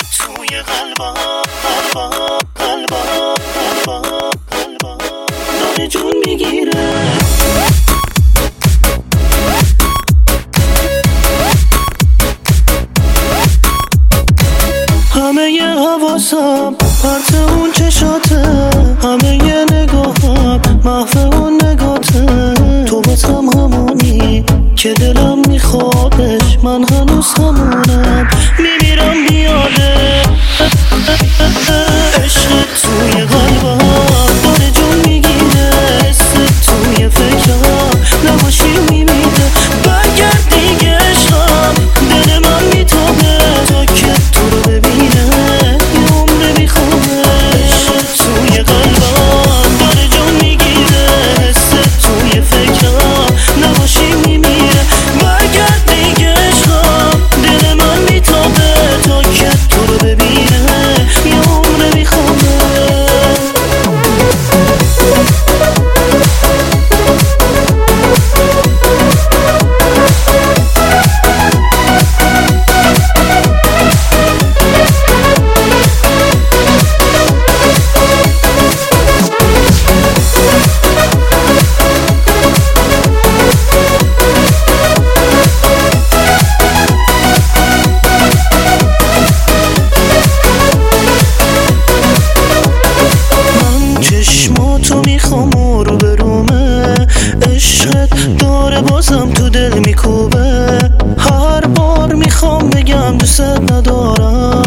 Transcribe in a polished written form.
توی قلبا داره جون میگیره. همه ی حواسم پرت اون چشاته، همه ی نگاهم محو اون نگاته. تو باتم همونی که دلم میخوادش، من هنوز همونم میمیرم بیاده. عشق توی قلبم داره جون میگیره، حس توی فکرم نباشی میمیره. برگرد دیگه عشقم، دل من میتابه تا که تو رو ببینه یه عمر میخوامه. عشق توی قلبم داره جون میگیره، حس توی فکرم نباشی میمیره. برگرد دیگه عشقم، دل من میتابه تا که تو رو ببینه یه عمر میخوامه. چشماتو میخوام رو برومه، عشقت داره بازم تو دل میکوبه. هر بار میخوام بگم دوست ندارم،